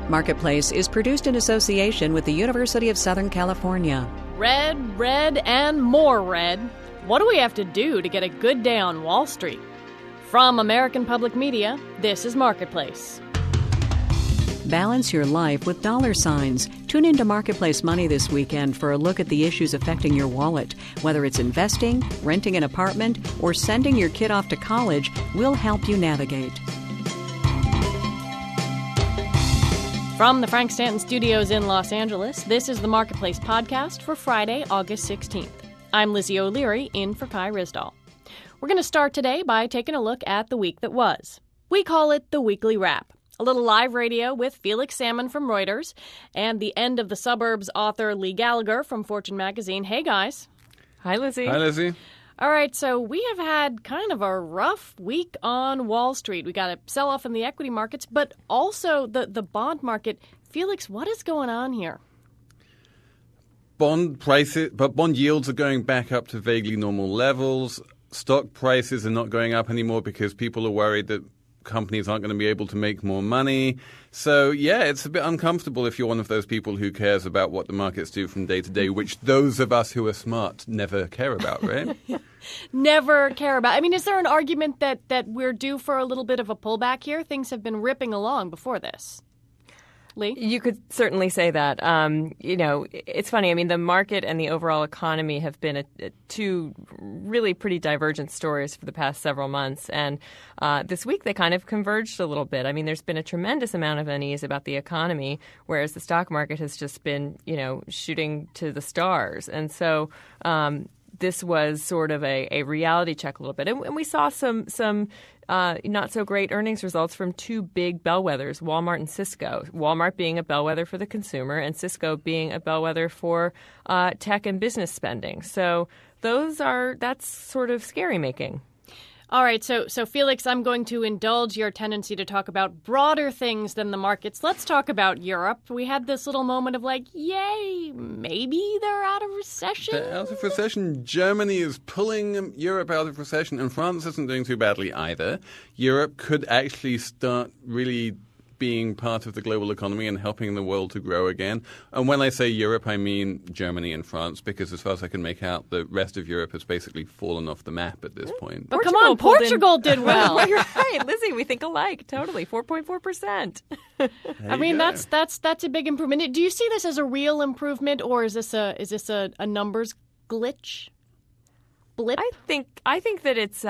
Marketplace is produced in association with the University of Southern California. Red, red, and more red. What do we have to do to get a good day on Wall Street? From American Public Media, this is Marketplace. Balance your life with dollar signs. Tune into Marketplace Money this weekend for a look at the issues affecting your wallet. Whether it's investing, renting an apartment, or sending your kid off to college, we'll help you navigate. From the Frank Stanton Studios in Los Angeles, this is the Marketplace podcast for Friday, August 16th. I'm Lizzie O'Leary, in for Kai Risdall. We're going to start today by taking a look at the week that was. We call it the Weekly Wrap. A little live radio with Felix Salmon from Reuters and the End of the Suburbs author Lee Gallagher from Fortune magazine. Hey, guys. Hi, Lizzie. Hi, Lizzie. All right, so we have had kind of a rough week on Wall Street. We got a sell-off in the equity markets, but also the bond market. Felix, what is going on here? Bond yields are going back up to vaguely normal levels. Stock prices are not going up anymore because people are worried that companies aren't going to be able to make more money. So, yeah, it's a bit uncomfortable if you're one of those people who cares about what the markets do from day to day, which those of us who are smart never care about, right? Never care about. I mean, is there an argument that we're due for a little bit of a pullback here? Things have been ripping along before this. Lee? You could certainly say that. It's funny. I mean, the market and the overall economy have been two really pretty divergent stories for the past several months. And this week they kind of converged a little bit. I mean, there's been a tremendous amount of unease about the economy, whereas the stock market has just been, shooting to the stars. And so this was sort of a reality check a little bit. And we saw some not so great earnings results from two big bellwethers, Walmart and Cisco. Walmart being a bellwether for the consumer and Cisco being a bellwether for tech and business spending. So that's sort of scary making. All right, so Felix, I'm going to indulge your tendency to talk about broader things than the markets. Let's talk about Europe. We had this little moment of like, yay, maybe they're out of recession. They're out of recession. Germany is pulling Europe out of recession, and France isn't doing too badly either. Europe could actually start really being part of the global economy and helping the world to grow again. And when I say Europe, I mean Germany and France, because as far as I can make out, the rest of Europe has basically fallen off the map at this point. But come on, Portugal did well. Well, you're right, Lizzie. We think alike. Totally, 4.4%. I mean, that's a big improvement. Do you see this as a real improvement, or is this a numbers glitch? Blip? I think that it's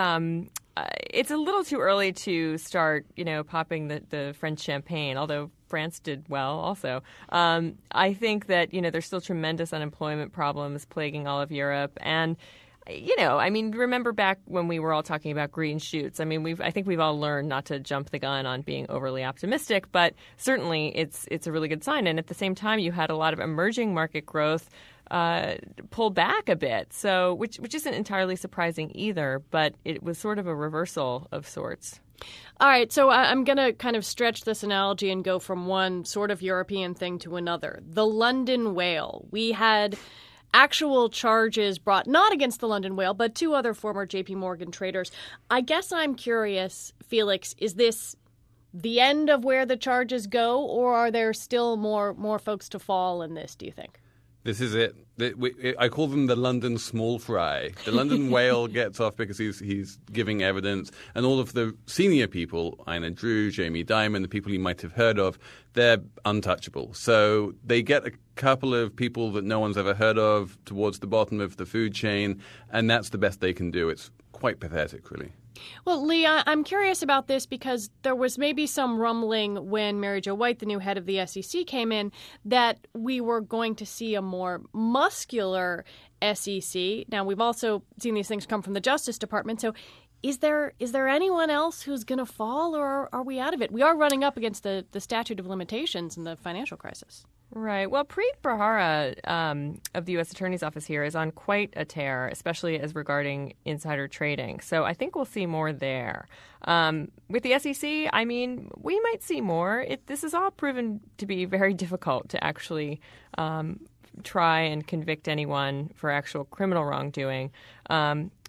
a little too early to start, popping the French champagne, although France did well also. I think that, there's still tremendous unemployment problems plaguing all of Europe. And, remember back when we were all talking about green shoots. I mean, I think we've all learned not to jump the gun on being overly optimistic, but certainly it's a really good sign. And at the same time, you had a lot of emerging market growth pull back a bit, so which isn't entirely surprising either, but it was sort of a reversal of sorts. All right, so I'm going to kind of stretch this analogy and go from one sort of European thing to another. The London whale. We had actual charges brought not against the London whale, but two other former J.P. Morgan traders. I guess I'm curious, Felix, is this the end of where the charges go, or are there still more folks to fall in this, do you think? This is it. I call them the London small fry. The London whale gets off because he's giving evidence, and all of the senior people, Ina Drew, Jamie Dimon, the people you might have heard of, they're untouchable. So they get a couple of people that no one's ever heard of towards the bottom of the food chain, and that's the best they can do. It's quite pathetic, really. Well, Lee, I'm curious about this because there was maybe some rumbling when Mary Jo White, the new head of the SEC, came in that we were going to see a more muscular SEC. Now, we've also seen these things come from the Justice Department. So is there anyone else who's going to fall, or are we out of it? We are running up against the statute of limitations in the financial crisis. Right. Well, Preet Bharara of the U.S. Attorney's Office here is on quite a tear, especially as regarding insider trading. So I think we'll see more there. With the SEC, I mean, we might see more. This is all proven to be very difficult to actually try and convict anyone for actual criminal wrongdoing.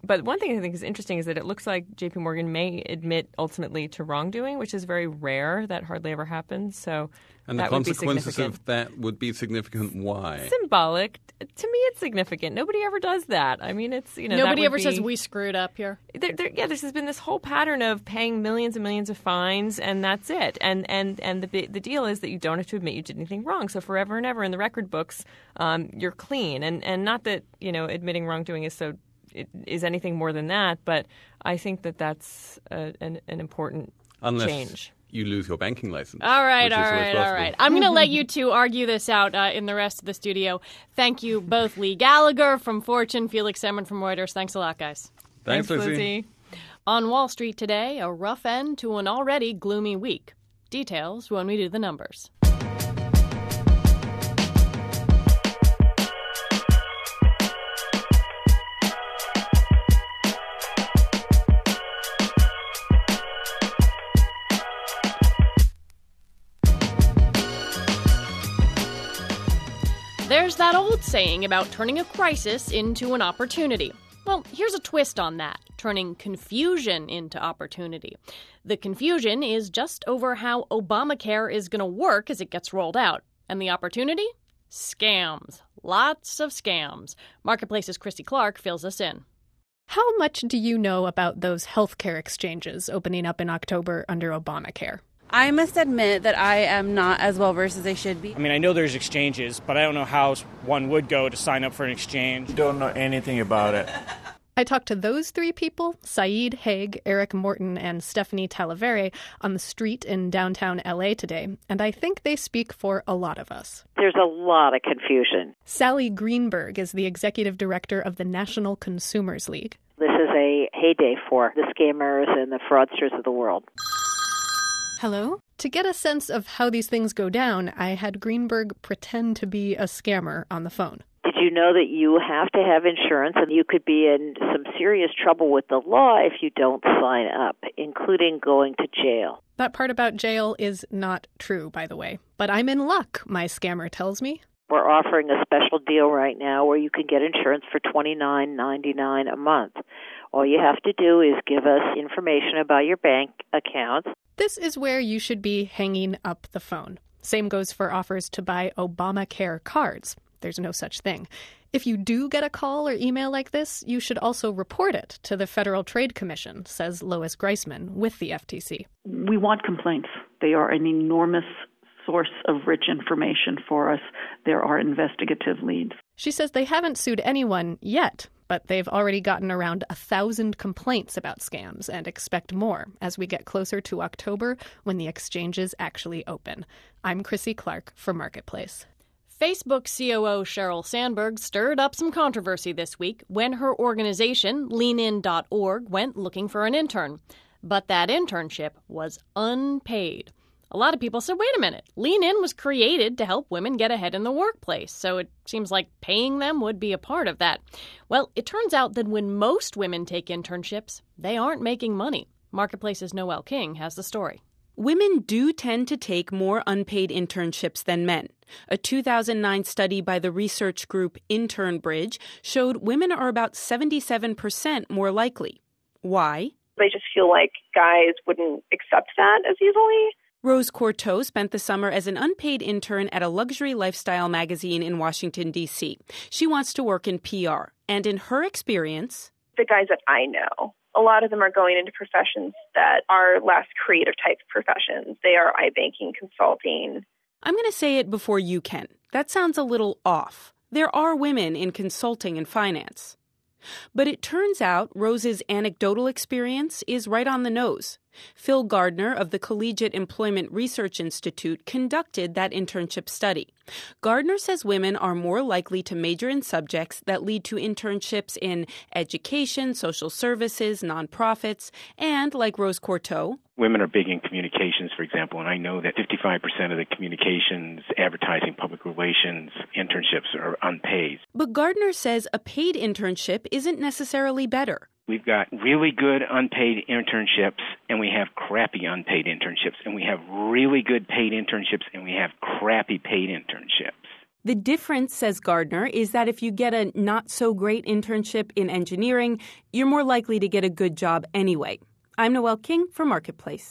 But one thing I think is interesting is that it looks like JP Morgan may admit ultimately to wrongdoing, which is very rare. That hardly ever happens. So and the consequences of that would be significant. Why? Symbolic. To me, it's significant. Nobody ever does that. I mean, it's, Nobody ever says we screwed up here. This has been this whole pattern of paying millions and millions of fines, and that's it. And the deal is that you don't have to admit you did anything wrong. So forever and ever in the record books, you're clean. And not that admitting wrongdoing is anything more than that, but I think that's an important change. You lose your banking license. All right. I'm going to let you two argue this out in the rest of the studio. Thank you both, Lee Gallagher from Fortune, Felix Salmon from Reuters. Thanks a lot, guys. Thanks, Lizzie. On Wall Street today, a rough end to an already gloomy week. Details when we do the numbers. There's that old saying about turning a crisis into an opportunity. Well, here's a twist on that, turning confusion into opportunity. The confusion is just over how Obamacare is going to work as it gets rolled out. And the opportunity? Scams. Lots of scams. Marketplace's Christy Clark fills us in. How much do you know about those healthcare exchanges opening up in October under Obamacare? I must admit that I am not as well versed as I should be. I mean, I know there's exchanges, but I don't know how one would go to sign up for an exchange. Don't know anything about it. I talked to those three people, Saeed Haig, Eric Morton, and Stephanie Talavere, on the street in downtown LA today, and I think they speak for a lot of us. There's a lot of confusion. Sally Greenberg is the executive director of the National Consumers League. This is a heyday for the scammers and the fraudsters of the world. Hello? To get a sense of how these things go down, I had Greenberg pretend to be a scammer on the phone. Did you know that you have to have insurance and you could be in some serious trouble with the law if you don't sign up, including going to jail? That part about jail is not true, by the way. But I'm in luck, my scammer tells me. We're offering a special deal right now where you can get insurance for $29.99 a month. All you have to do is give us information about your bank accounts. This is where you should be hanging up the phone. Same goes for offers to buy Obamacare cards. There's no such thing. If you do get a call or email like this, you should also report it to the Federal Trade Commission, says Lois Greisman with the FTC. We want complaints. They are an enormous source of rich information for us. There are investigative leads. She says they haven't sued anyone yet, but they've already gotten around 1,000 complaints about scams and expect more as we get closer to October when the exchanges actually open. I'm Chrissy Clark for Marketplace. Facebook COO Sheryl Sandberg stirred up some controversy this week when her organization, LeanIn.org, went looking for an intern. But that internship was unpaid. A lot of people said, wait a minute, Lean In was created to help women get ahead in the workplace, so it seems like paying them would be a part of that. Well, it turns out that when most women take internships, they aren't making money. Marketplace's Noelle King has the story. Women do tend to take more unpaid internships than men. A 2009 study by the research group InternBridge showed women are about 77% more likely. Why? They just feel like guys wouldn't accept that as easily. Rose Courteau spent the summer as an unpaid intern at a luxury lifestyle magazine in Washington, D.C. She wants to work in PR. And in her experience, the guys that I know, a lot of them are going into professions that are less creative type professions. They are iBanking, consulting. I'm going to say it before you can. That sounds a little off. There are women in consulting and finance. But it turns out Rose's anecdotal experience is right on the nose. Phil Gardner of the Collegiate Employment Research Institute conducted that internship study. Gardner says women are more likely to major in subjects that lead to internships in education, social services, nonprofits, and, like Rose Courteau, women are big in communications, for example, and I know that 55% of the communications, advertising, public relations internships are unpaid. But Gardner says a paid internship isn't necessarily better. We've got really good unpaid internships, and we have crappy unpaid internships, and we have really good paid internships, and we have crappy paid internships. The difference, says Gardner, is that if you get a not-so-great internship in engineering, you're more likely to get a good job anyway. I'm Noelle King for Marketplace.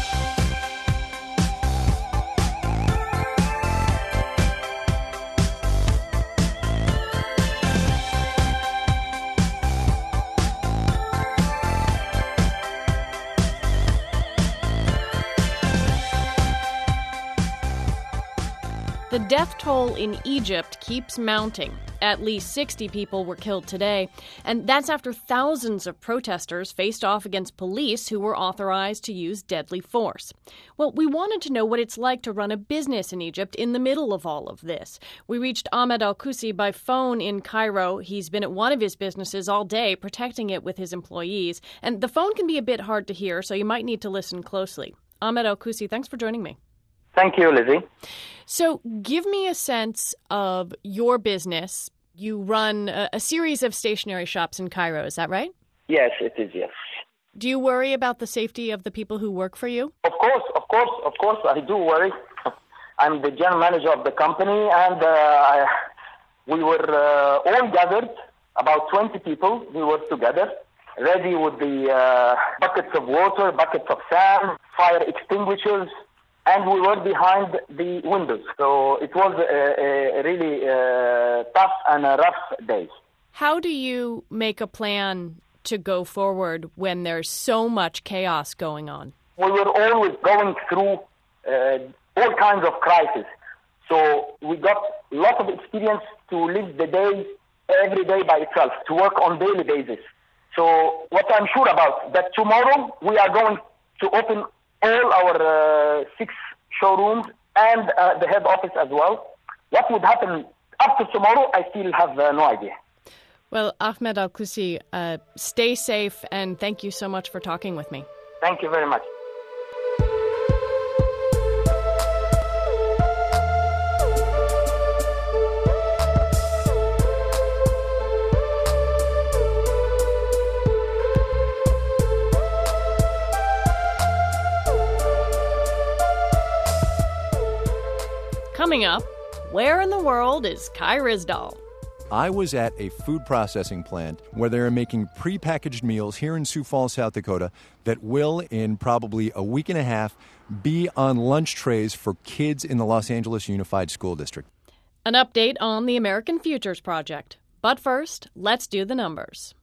The death toll in Egypt keeps mounting. At least 60 people were killed today, and that's after thousands of protesters faced off against police who were authorized to use deadly force. Well, we wanted to know what it's like to run a business in Egypt in the middle of all of this. We reached Ahmed Al-Kusi by phone in Cairo. He's been at one of his businesses all day, protecting it with his employees, and the phone can be a bit hard to hear, so you might need to listen closely. Ahmed Al-Kusi, thanks for joining me. Thank you, Lizzie. So give me a sense of your business. You run a series of stationery shops in Cairo, is that right? Yes, it is, yes. Do you worry about the safety of the people who work for you? Of course, I do worry. I'm the general manager of the company, and we were all gathered, about 20 people. We were together, ready with the buckets of water, buckets of sand, fire extinguishers, and we were behind the windows. So it was a really tough and a rough day. How do you make a plan to go forward when there's so much chaos going on? We were always going through all kinds of crises. So we got a lot of experience to live the day, every day by itself, to work on daily basis. So what I'm sure about, that tomorrow we are going to open all our 6 showrooms and the head office as well. What would happen after tomorrow, I still have no idea. Well, Ahmed Al-Kusi, stay safe, and thank you so much for talking with me. Thank you very much. Coming up, where in the world is Kai Ryssdal? I was at a food processing plant where they are making prepackaged meals here in Sioux Falls, South Dakota, that will, in probably a week and a half, be on lunch trays for kids in the Los Angeles Unified School District. An update on the American Futures Project. But first, let's do the numbers.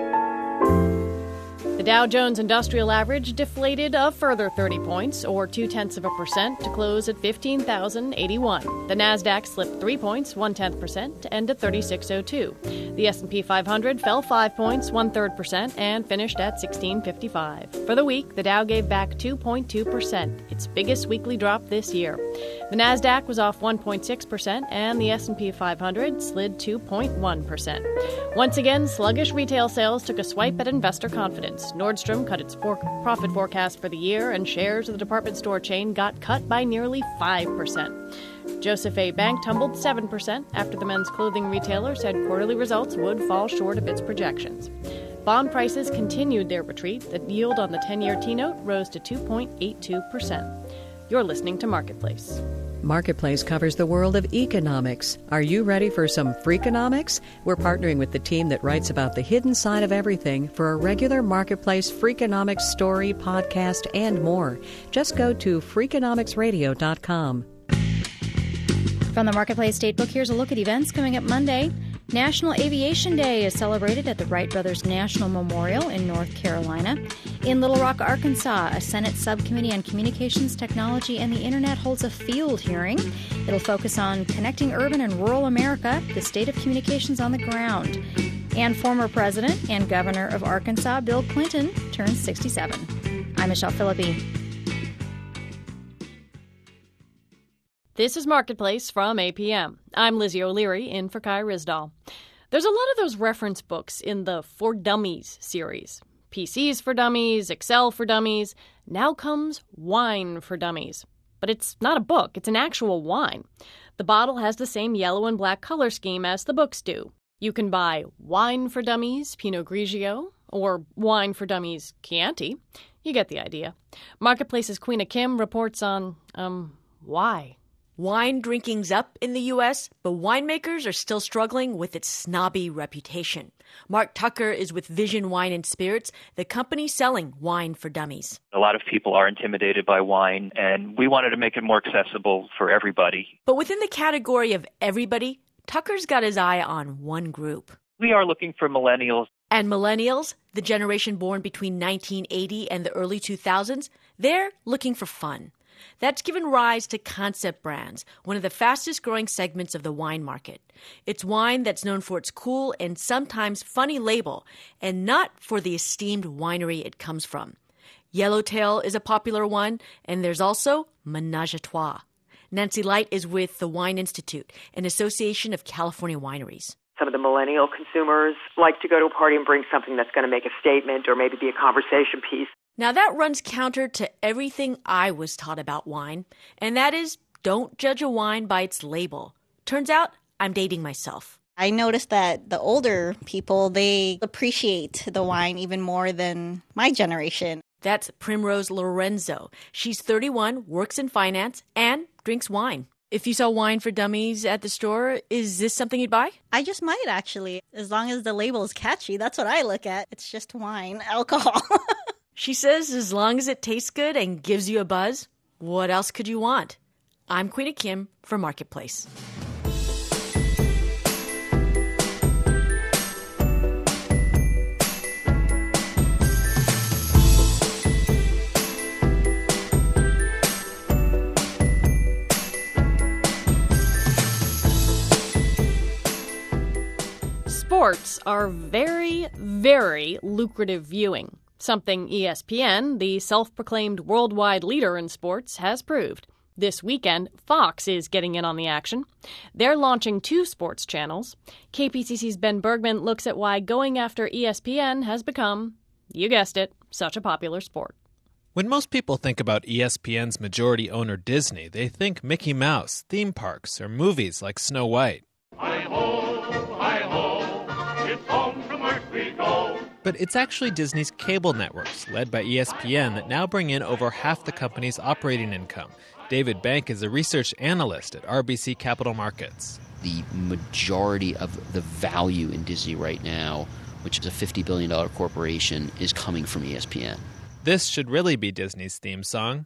The Dow Jones Industrial Average deflated a further 30 points, or 0.2%, to close at 15,081. The Nasdaq slipped 3 points, 0.1%, to end at 3602. The S&P 500 fell 5 points, 0.3%, and finished at 1655. For the week, the Dow gave back 2.2%, its biggest weekly drop this year. The Nasdaq was off 1.6%, and the S&P 500 slid 2.1%. Once again, sluggish retail sales took a swipe at investor confidence. Nordstrom cut its profit forecast for the year, and shares of the department store chain got cut by nearly 5%. Joseph A. Bank tumbled 7% after the men's clothing retailer said quarterly results would fall short of its projections. Bond prices continued their retreat. The yield on the 10-year T-note rose to 2.82%. You're listening to Marketplace. Marketplace covers the world of economics. Are you ready for some Freakonomics? We're partnering with the team that writes about the hidden side of everything for a regular Marketplace Freakonomics story, podcast, and more. Just go to Freakonomicsradio.com. From the Marketplace Datebook, here's a look at events coming up Monday. National Aviation Day is celebrated at the Wright Brothers National Memorial in North Carolina. In Little Rock, Arkansas, a Senate Subcommittee on Communications Technology and the Internet holds a field hearing. It'll focus on connecting urban and rural America, the state of communications on the ground. And former President and Governor of Arkansas, Bill Clinton, turns 67. I'm Michelle Philippi. This is Marketplace from APM. I'm Lizzie O'Leary, in for Kai Ryssdal. There's a lot of those reference books in the For Dummies series. PCs for Dummies, Excel for Dummies. Now comes Wine for Dummies. But it's not a book, it's an actual wine. The bottle has the same yellow and black color scheme as the books do. You can buy Wine for Dummies Pinot Grigio or Wine for Dummies Chianti. You get the idea. Marketplace's Queena Kim reports on, why. Wine drinking's up in the U.S., but winemakers are still struggling with its snobby reputation. Mark Tucker is with Vision Wine and Spirits, the company selling wine for dummies. A lot of people are intimidated by wine, and we wanted to make it more accessible for everybody. But within the category of everybody, Tucker's got his eye on one group. We are looking for millennials. And millennials, the generation born between 1980 and the early 2000s, they're looking for fun. That's given rise to Concept Brands, one of the fastest growing segments of the wine market. It's wine that's known for its cool and sometimes funny label, and not for the esteemed winery it comes from. Yellowtail is a popular one, and there's also Menage a Trois. Nancy Light is with the Wine Institute, an association of California wineries. Some of the millennial consumers like to go to a party and bring something that's going to make a statement or maybe be a conversation piece. Now that runs counter to everything I was taught about wine, and that is don't judge a wine by its label. Turns out I'm dating myself. I noticed that the older people, they appreciate the wine even more than my generation. That's Primrose Lorenzo. She's 31, works in finance, and drinks wine. If you saw Wine for Dummies at the store, is this something you'd buy? I just might, actually. As long as the label is catchy, that's what I look at. It's just wine, alcohol. She says as long as it tastes good and gives you a buzz, what else could you want? I'm Queena Kim for Marketplace. Sports are very, very lucrative viewing. Something ESPN, the self-proclaimed worldwide leader in sports, has proved. This weekend, Fox is getting in on the action. They're launching 2 sports channels. KPCC's Ben Bergman looks at why going after ESPN has become, you guessed it, such a popular sport. When most people think about ESPN's majority owner Disney, they think Mickey Mouse, theme parks, or movies like Snow White. It's home from work we go. But it's actually Disney's cable networks, led by ESPN, that now bring in over half the company's operating income. David Bank is a research analyst at RBC Capital Markets. The majority of the value in Disney right now, which is a $50 billion corporation, is coming from ESPN. This should really be Disney's theme song.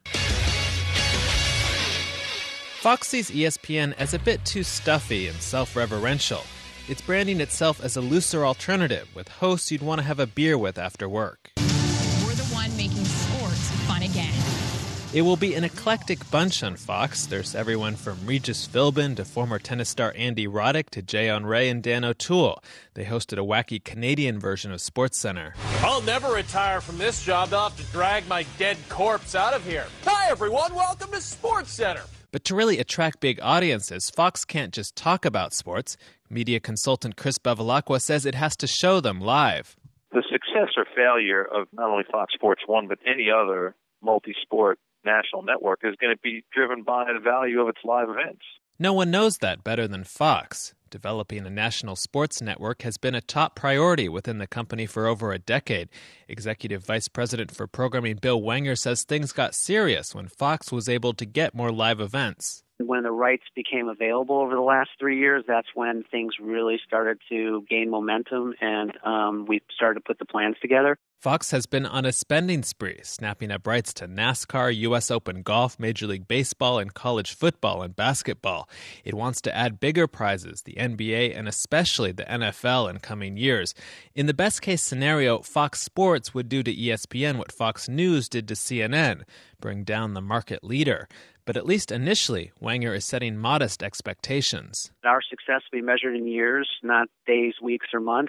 Fox sees ESPN as a bit too stuffy and self-reverential. It's branding itself as a looser alternative with hosts you'd want to have a beer with after work. We're the one making sports fun again. It will be an eclectic bunch on Fox. There's everyone from Regis Philbin to former tennis star Andy Roddick to Jay-On Ray and Dan O'Toole. They hosted a wacky Canadian version of SportsCenter. I'll never retire from this job. They'll have to drag my dead corpse out of here. Hi, everyone. Welcome to SportsCenter. But to really attract big audiences, Fox can't just talk about sports. Media consultant Chris Bevilacqua says it has to show them live. The success or failure of not only Fox Sports 1, but any other multi-sport national network is going to be driven by the value of its live events. No one knows that better than Fox. Developing a national sports network has been a top priority within the company for over a decade. Executive Vice President for Programming Bill Wenger says things got serious when Fox was able to get more live events. When the rights became available over the last 3 years, that's when things really started to gain momentum, and we started to put the plans together. Fox has been on a spending spree, snapping up rights to NASCAR, U.S. Open golf, Major League Baseball, and college football and basketball. It wants to add bigger prizes, the NBA, and especially the NFL in coming years. In the best-case scenario, Fox Sports would do to ESPN what Fox News did to CNN, bring down the market leader. But at least initially, Wenger is setting modest expectations. Our success will be measured in years, not days, weeks, or months.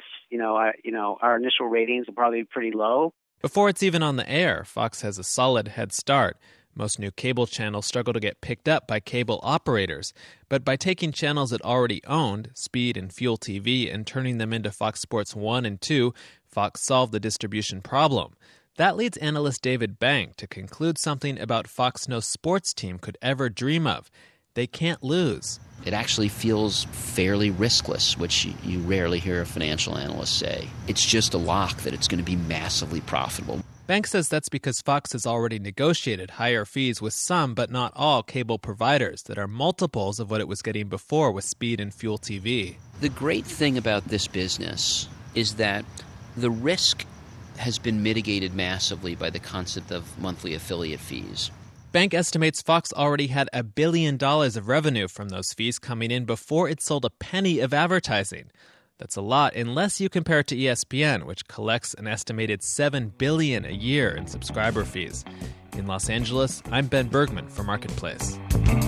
Our initial ratings will probably be pretty low. Before it's even on the air, Fox has a solid head start. Most new cable channels struggle to get picked up by cable operators. But by taking channels it already owned, Speed and Fuel TV, and turning them into Fox Sports 1 and 2, Fox solved the distribution problem. That leads analyst David Bank to conclude something about Fox no sports team could ever dream of. They can't lose. It actually feels fairly riskless, which you rarely hear a financial analyst say. It's just a lock that it's going to be massively profitable. Bank says that's because Fox has already negotiated higher fees with some, but not all, cable providers that are multiples of what it was getting before with Speed and Fuel TV. The great thing about this business is that the risk has been mitigated massively by the concept of monthly affiliate fees. Bank estimates Fox already had $1 billion of revenue from those fees coming in before it sold a penny of advertising. That's a lot unless you compare it to ESPN, which collects an estimated $7 billion a year in subscriber fees. In Los Angeles, I'm Ben Bergman for Marketplace.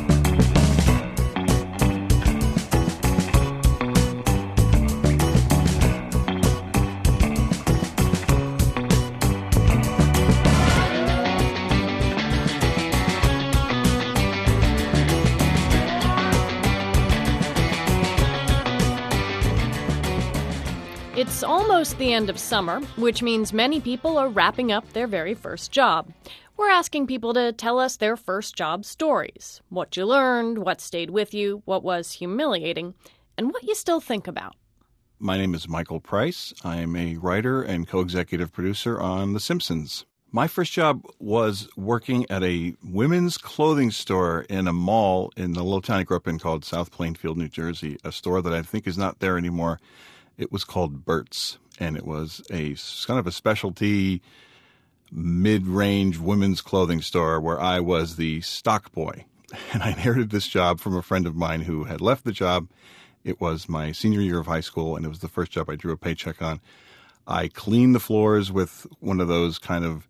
It's almost the end of summer, which means many people are wrapping up their very first job. We're asking people to tell us their first job stories. What you learned, what stayed with you, what was humiliating, and what you still think about. My name is Michael Price. I am a writer and co-executive producer on The Simpsons. My first job was working at a women's clothing store in a mall in the little town I grew up in called South Plainfield, New Jersey, a store that I think is not there anymore. It was called Burt's, and it was a kind of a specialty mid-range women's clothing store where I was the stock boy. And I inherited this job from a friend of mine who had left the job. It was my senior year of high school, and it was the first job I drew a paycheck on. I cleaned the floors with one of those kind of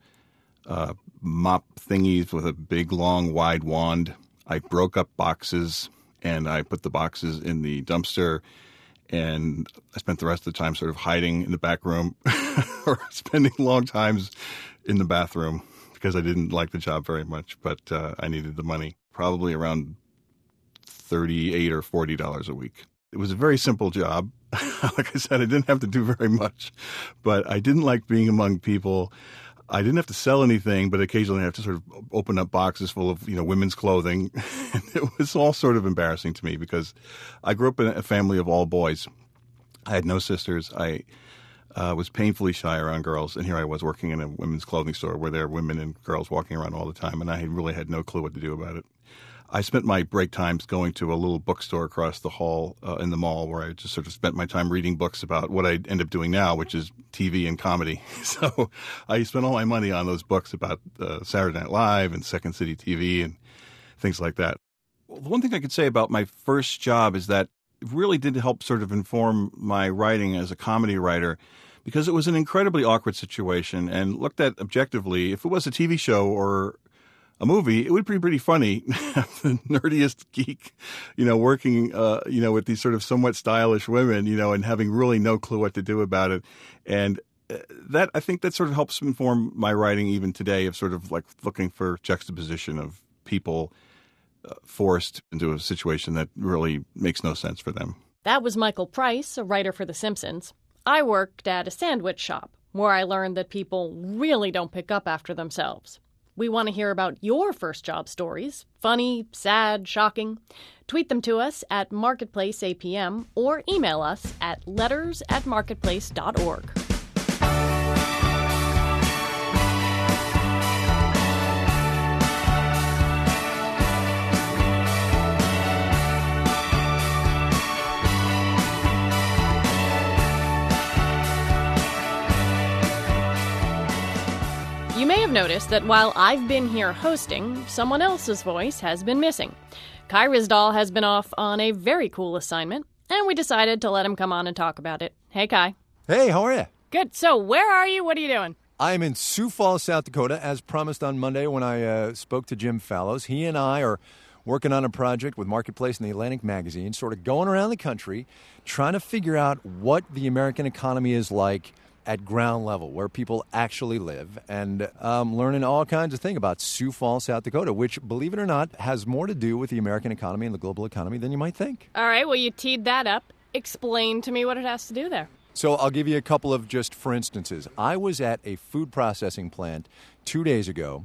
mop thingies with a big, long, wide wand. I broke up boxes, and I put the boxes in the dumpster. And I spent the rest of the time sort of hiding in the back room or spending long times in the bathroom because I didn't like the job very much, but I needed the money, probably around $38 or $40 a week. It was a very simple job. Like I said, I didn't have to do very much, but I didn't like being among people. I didn't have to sell anything, but occasionally I have to sort of open up boxes full of, women's clothing. And it was all sort of embarrassing to me because I grew up in a family of all boys. I had no sisters. I was painfully shy around girls. And here I was working in a women's clothing store where there are women and girls walking around all the time. And I really had no clue what to do about it. I spent my break times going to a little bookstore across the hall in the mall where I just sort of spent my time reading books about what I end up doing now, which is TV and comedy. So I spent all my money on those books about Saturday Night Live and Second City TV and things like that. Well, the one thing I could say about my first job is that it really did help sort of inform my writing as a comedy writer because it was an incredibly awkward situation. And looked at objectively, if it was a TV show or a movie, it would be pretty funny. The nerdiest geek, working, with these sort of somewhat stylish women, and having really no clue what to do about it. And I think that sort of helps inform my writing even today of sort of like looking for juxtaposition of people forced into a situation that really makes no sense for them. That was Michael Price, a writer for The Simpsons. I worked at a sandwich shop where I learned that people really don't pick up after themselves. We want to hear about your first job stories. Funny, sad, shocking. Tweet them to us at Marketplace APM or email us at letters@marketplace.org. You may have noticed that while I've been here hosting, someone else's voice has been missing. Kai Ryssdal has been off on a very cool assignment, and we decided to let him come on and talk about it. Hey, Kai. Hey, how are you? Good. So, where are you? What are you doing? I'm in Sioux Falls, South Dakota, as promised on Monday when I spoke to Jim Fallows. He and I are working on a project with Marketplace and the Atlantic Magazine, sort of going around the country, trying to figure out what the American economy is like at ground level, where people actually live, and learning all kinds of things about Sioux Falls, South Dakota, which, believe it or not, has more to do with the American economy and the global economy than you might think. All right, well, you teed that up. Explain to me what it has to do there. So I'll give you a couple of just for instances. I was at a food processing plant 2 days ago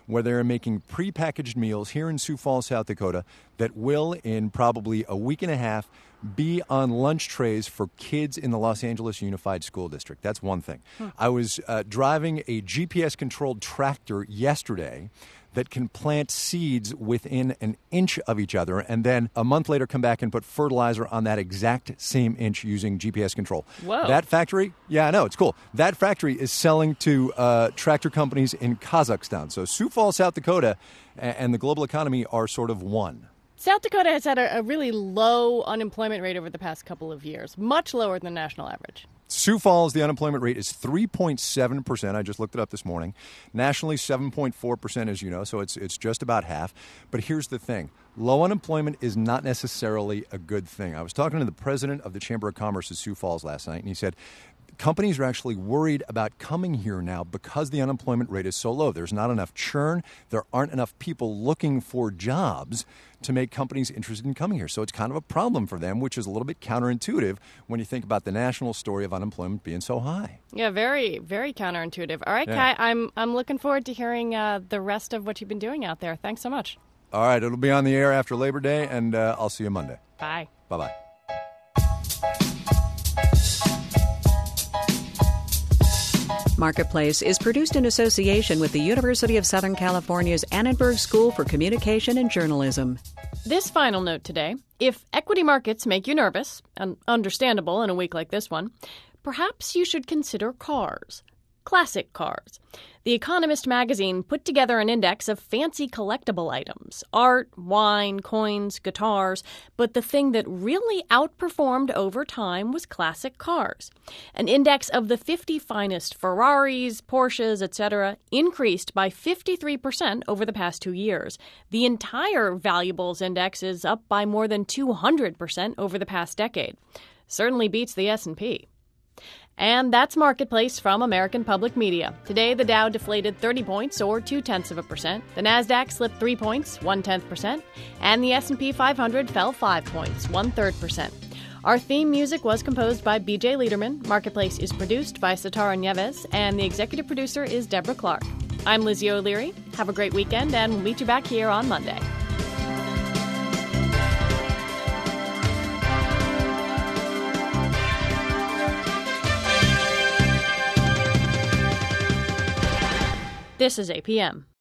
where they're making prepackaged meals here in Sioux Falls, South Dakota, that will, in probably a week and a half, be on lunch trays for kids in the Los Angeles Unified School District. That's one thing. I was driving a GPS-controlled tractor yesterday that can plant seeds within an inch of each other and then a month later come back and put fertilizer on that exact same inch using GPS control. Whoa. That factory, yeah, I know, it's cool. That factory is selling to tractor companies in Kazakhstan. So Sioux Falls, South Dakota, and the global economy are sort of one. South Dakota has had a really low unemployment rate over the past couple of years, much lower than the national average. Sioux Falls, the unemployment rate is 3.7%. I just looked it up this morning. Nationally, 7.4%, as you know, so it's just about half. But here's the thing. Low unemployment is not necessarily a good thing. I was talking to the president of the Chamber of Commerce of Sioux Falls last night, and he said companies are actually worried about coming here now because the unemployment rate is so low. There's not enough churn. There aren't enough people looking for jobs to make companies interested in coming here. So it's kind of a problem for them, which is a little bit counterintuitive when you think about the national story of unemployment being so high. Yeah, very, very counterintuitive. All right, Yeah. Kai, I'm looking forward to hearing the rest of what you've been doing out there. Thanks so much. All right, it'll be on the air after Labor Day, and I'll see you Monday. Bye. Bye-bye. Marketplace is produced in association with the University of Southern California's Annenberg School for Communication and Journalism. This final note today: if equity markets make you nervous, and understandable in a week like this one, perhaps you should consider cars. Classic cars. The Economist magazine put together an index of fancy collectible items: art, wine, coins, guitars. But the thing that really outperformed over time was classic cars. An index of the 50 finest Ferraris, Porsches, etc. increased by 53% over the past 2 years. The entire valuables index is up by more than 200% over the past decade. Certainly beats the S&P. And that's Marketplace from American Public Media. Today, the Dow deflated 30 points, or 0.2%. The Nasdaq slipped 3 points, 0.1%. And the S&P 500 fell 5 points, 0.3%. Our theme music was composed by B.J. Liederman. Marketplace is produced by Satara Nieves, and the executive producer is Deborah Clark. I'm Lizzie O'Leary. Have a great weekend, and we'll meet you back here on Monday. This is APM.